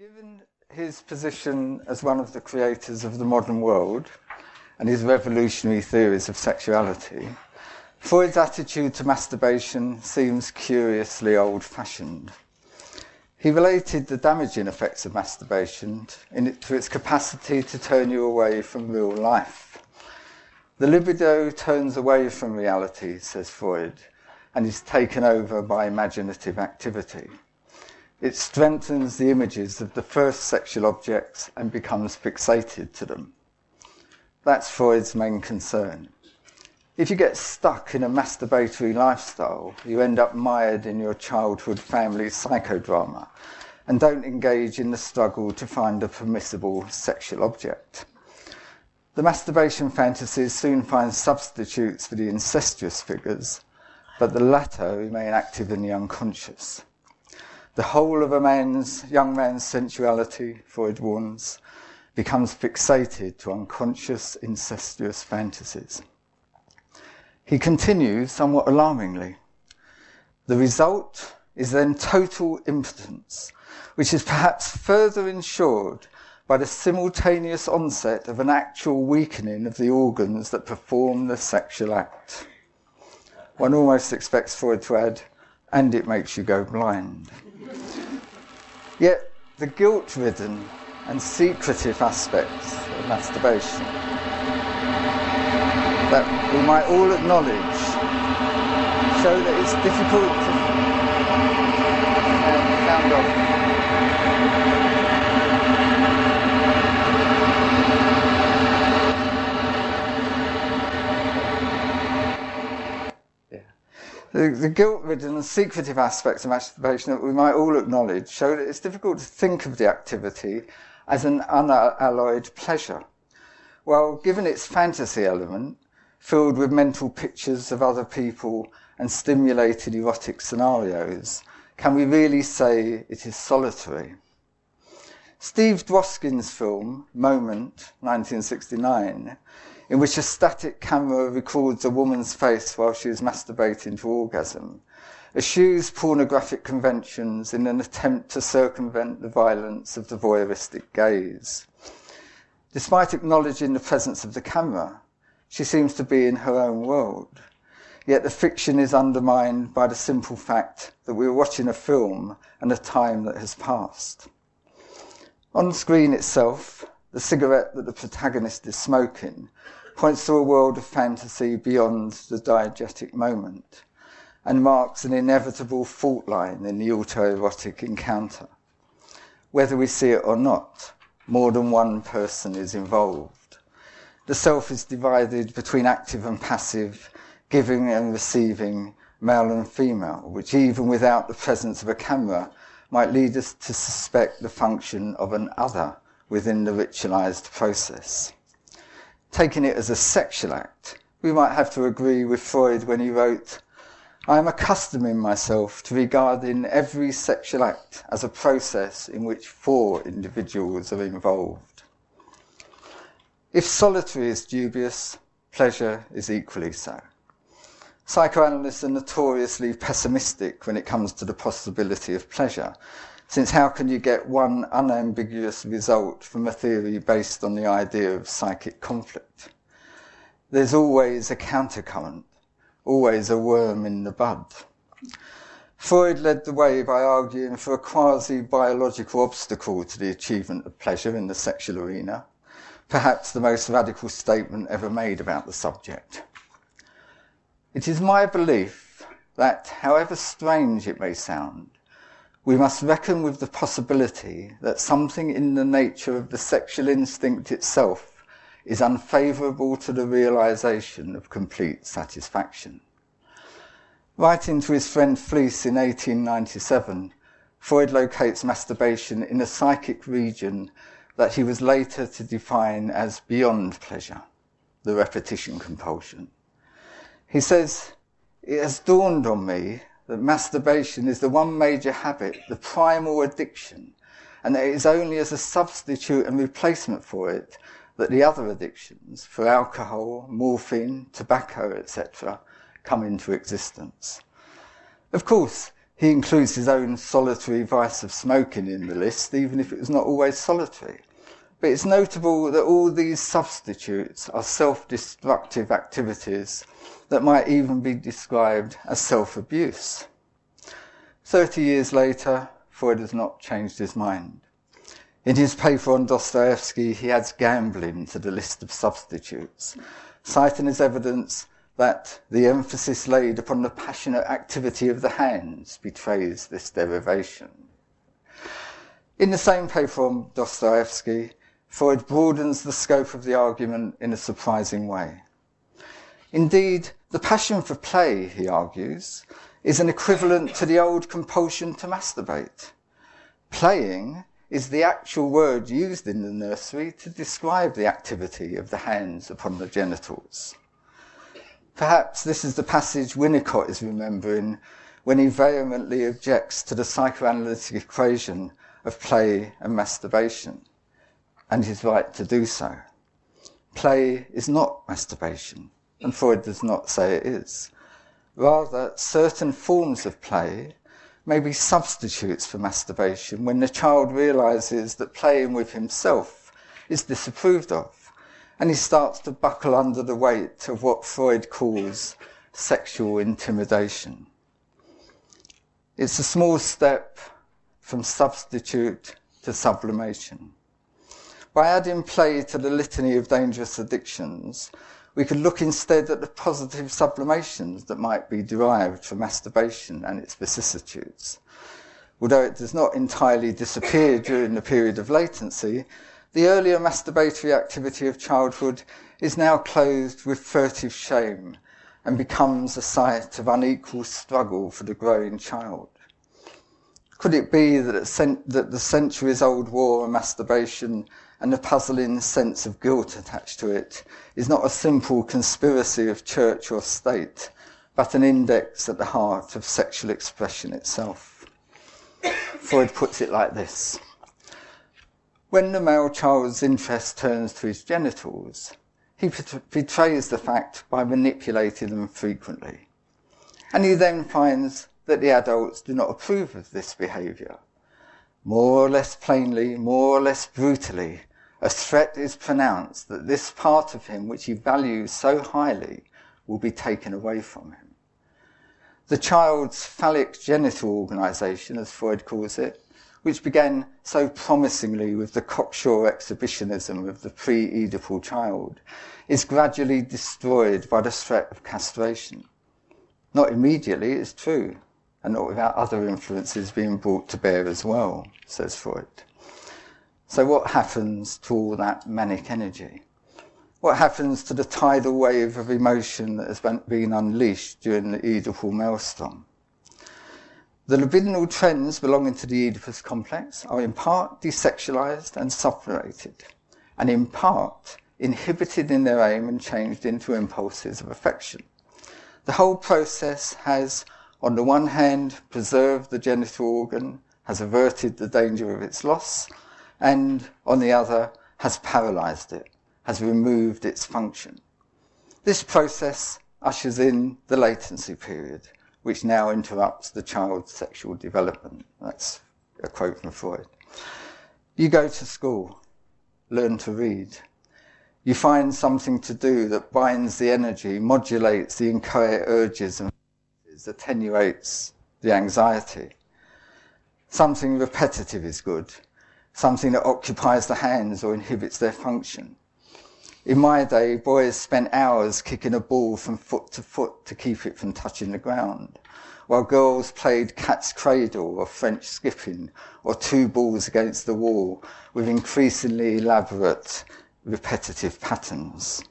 Given his position as one of the creators of the modern world and his revolutionary theories of sexuality, Freud's attitude to masturbation seems curiously old-fashioned. He related the damaging effects of masturbation to its capacity to turn you away from real life. The libido turns away from reality, says Freud, and is taken over by imaginative activity. It strengthens the images of the first sexual objects and becomes fixated to them. That's Freud's main concern. If you get stuck in a masturbatory lifestyle, you end up mired in your childhood family psychodrama and don't engage in the struggle to find a permissible sexual object. The masturbation fantasies soon find substitutes for the incestuous figures, but the latter remain active in the unconscious. The whole of a young man's sensuality, Freud warns, becomes fixated to unconscious incestuous fantasies. He continues somewhat alarmingly. The result is then total impotence, which is perhaps further ensured by the simultaneous onset of an actual weakening of the organs that perform the sexual act. One almost expects Freud to add, and it makes you go blind. Yet the guilt-ridden and secretive aspects of masturbation that we might all acknowledge show that it's difficult to sound off. The guilt-ridden and secretive aspects of masturbation that we might all acknowledge show that it's difficult to think of the activity as an unalloyed pleasure. While given its fantasy element, filled with mental pictures of other people and stimulated erotic scenarios, can we really say it is solitary? Steve Dwoskin's film, Moment, 1969, in which a static camera records a woman's face while she is masturbating to orgasm, eschews pornographic conventions in an attempt to circumvent the violence of the voyeuristic gaze. Despite acknowledging the presence of the camera, she seems to be in her own world, yet the fiction is undermined by the simple fact that we are watching a film and a time that has passed. On screen itself, the cigarette that the protagonist is smoking points to a world of fantasy beyond the diegetic moment and marks an inevitable fault line in the autoerotic encounter. Whether we see it or not, more than one person is involved. The self is divided between active and passive, giving and receiving, male and female, which even without the presence of a camera might lead us to suspect the function of an other within the ritualized process. Taking it as a sexual act, we might have to agree with Freud when he wrote, "I am accustoming myself to regarding every sexual act as a process in which 4 individuals are involved." If solitary is dubious, pleasure is equally so. Psychoanalysts are notoriously pessimistic when it comes to the possibility of pleasure, since how can you get one unambiguous result from a theory based on the idea of psychic conflict? There's always a countercurrent, always a worm in the bud. Freud led the way by arguing for a quasi-biological obstacle to the achievement of pleasure in the sexual arena, perhaps the most radical statement ever made about the subject. It is my belief that, however strange it may sound, we must reckon with the possibility that something in the nature of the sexual instinct itself is unfavourable to the realisation of complete satisfaction. Writing to his friend Fliess in 1897, Freud locates masturbation in a psychic region that he was later to define as beyond pleasure, the repetition compulsion. He says, "It has dawned on me that masturbation is the one major habit, the primal addiction, and that it is only as a substitute and replacement for it that the other addictions, for alcohol, morphine, tobacco, etc., come into existence." Of course, He includes his own solitary vice of smoking in the list, even if it was not always solitary. But it's notable that all these substitutes are self-destructive activities that might even be described as self-abuse. 30 years later, Freud has not changed his mind. In his paper on Dostoevsky, he adds gambling to the list of substitutes, citing as evidence that the emphasis laid upon the passionate activity of the hands betrays this derivation. In the same paper on Dostoevsky, Freud broadens the scope of the argument in a surprising way. Indeed, the passion for play, he argues, is an equivalent to the old compulsion to masturbate. Playing is the actual word used in the nursery to describe the activity of the hands upon the genitals. Perhaps this is the passage Winnicott is remembering when he vehemently objects to the psychoanalytic equation of play and masturbation, and he's right to do so. Play is not masturbation, and Freud does not say it is. Rather, certain forms of play may be substitutes for masturbation when the child realises that playing with himself is disapproved of, and he starts to buckle under the weight of what Freud calls sexual intimidation. It's a small step from substitute to sublimation. By adding play to the litany of dangerous addictions, we could look instead at the positive sublimations that might be derived from masturbation and its vicissitudes. Although it does not entirely disappear during the period of latency, the earlier masturbatory activity of childhood is now clothed with furtive shame and becomes a site of unequal struggle for the growing child. Could it be that the centuries-old war on masturbation and the puzzling sense of guilt attached to it is not a simple conspiracy of church or state, but an index at the heart of sexual expression itself? Freud puts it like this. When the male child's interest turns to his genitals, he betrays the fact by manipulating them frequently. And he then finds that the adults do not approve of this behaviour. More or less plainly, more or less brutally, a threat is pronounced that this part of him which he values so highly will be taken away from him. The child's phallic genital organisation, as Freud calls it, which began so promisingly with the cocksure exhibitionism of the pre-Oedipal child, is gradually destroyed by the threat of castration. Not immediately, it's true, and not without other influences being brought to bear as well, says Freud. So what happens to all that manic energy? What happens to the tidal wave of emotion that has been unleashed during the Oedipal maelstrom? The libidinal trends belonging to the Oedipus complex are in part desexualized and separated, and in part inhibited in their aim and changed into impulses of affection. The whole process has, on the one hand, preserved the genital organ, has averted the danger of its loss, and, on the other, has paralyzed it, has removed its function. This process ushers in the latency period, which now interrupts the child's sexual development. That's a quote from Freud. You go to school, learn to read. You find something to do that binds the energy, modulates the inchoate urges and attenuates the anxiety. Something repetitive is good, something that occupies the hands or inhibits their function. In my day, boys spent hours kicking a ball from foot to foot to keep it from touching the ground, while girls played cat's cradle or French skipping or two balls against the wall with increasingly elaborate, repetitive patterns.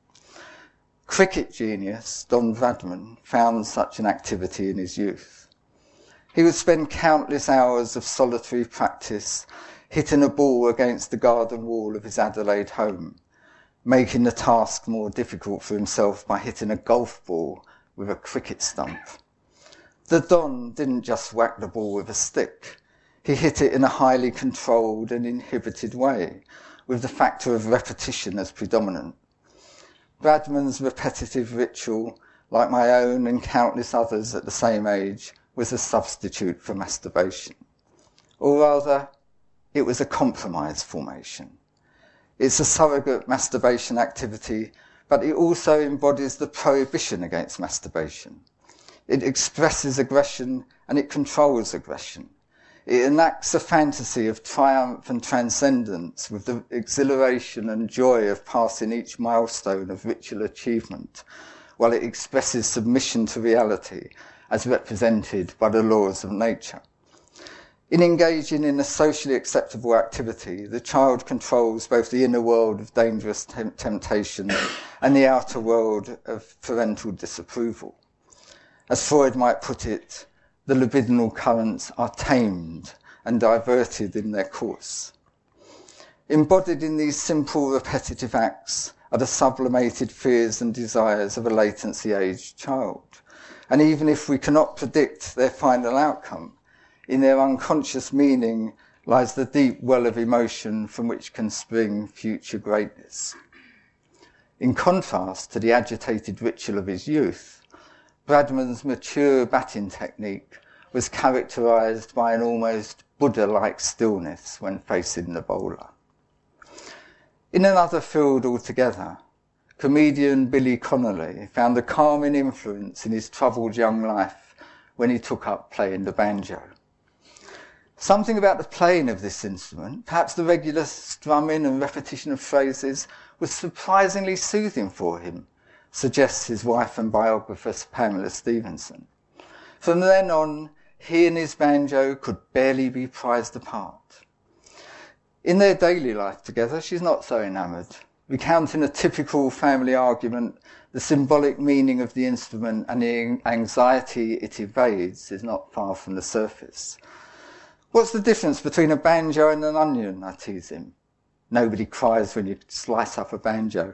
Cricket genius Don Bradman found such an activity in his youth. He would spend countless hours of solitary practice hitting a ball against the garden wall of his Adelaide home, making the task more difficult for himself by hitting a golf ball with a cricket stump. The Don didn't just whack the ball with a stick. He hit it in a highly controlled and inhibited way, with the factor of repetition as predominant. Bradman's repetitive ritual, like my own and countless others at the same age, was a substitute for masturbation. Or rather, it was a compromise formation. It's a surrogate masturbation activity, but it also embodies the prohibition against masturbation. It expresses aggression and it controls aggression. It enacts a fantasy of triumph and transcendence with the exhilaration and joy of passing each milestone of ritual achievement, while it expresses submission to reality as represented by the laws of nature. In engaging in a socially acceptable activity, the child controls both the inner world of dangerous temptation and the outer world of parental disapproval. As Freud might put it, the libidinal currents are tamed and diverted in their course. Embodied in these simple repetitive acts are the sublimated fears and desires of a latency-aged child. And even if we cannot predict their final outcome, in their unconscious meaning lies the deep well of emotion from which can spring future greatness. In contrast to the agitated ritual of his youth, Bradman's mature batting technique was characterised by an almost Buddha-like stillness when facing the bowler. In another field altogether, comedian Billy Connolly found a calming influence in his troubled young life when he took up playing the banjo. Something about the playing of this instrument, perhaps the regular strumming and repetition of phrases, was surprisingly soothing for him, suggests his wife and biographer Pamela Stevenson. From then on, he and his banjo could barely be prized apart. In their daily life together, she's not so enamoured. Recounting a typical family argument, the symbolic meaning of the instrument and the anxiety it evades is not far from the surface. What's the difference between a banjo and an onion, I tease him. Nobody cries when you slice up a banjo.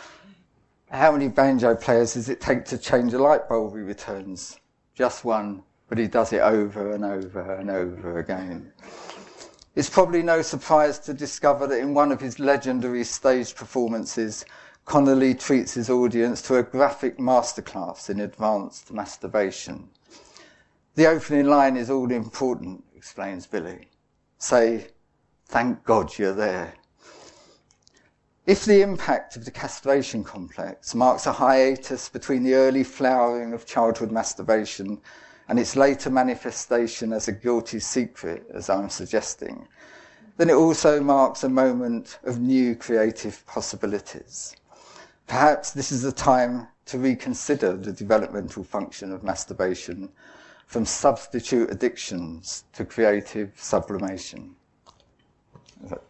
How many banjo players does it take to change a light bulb, he returns? Just one, but he does it over and over and over again. It's probably no surprise to discover that in one of his legendary stage performances, Connolly treats his audience to a graphic masterclass in advanced masturbation. The opening line is all important, explains Billy. Say, "Thank God you're there." If the impact of the castration complex marks a hiatus between the early flowering of childhood masturbation and its later manifestation as a guilty secret, as I'm suggesting, then it also marks a moment of new creative possibilities. Perhaps this is a time to reconsider the developmental function of masturbation from substitute addictions to creative sublimation.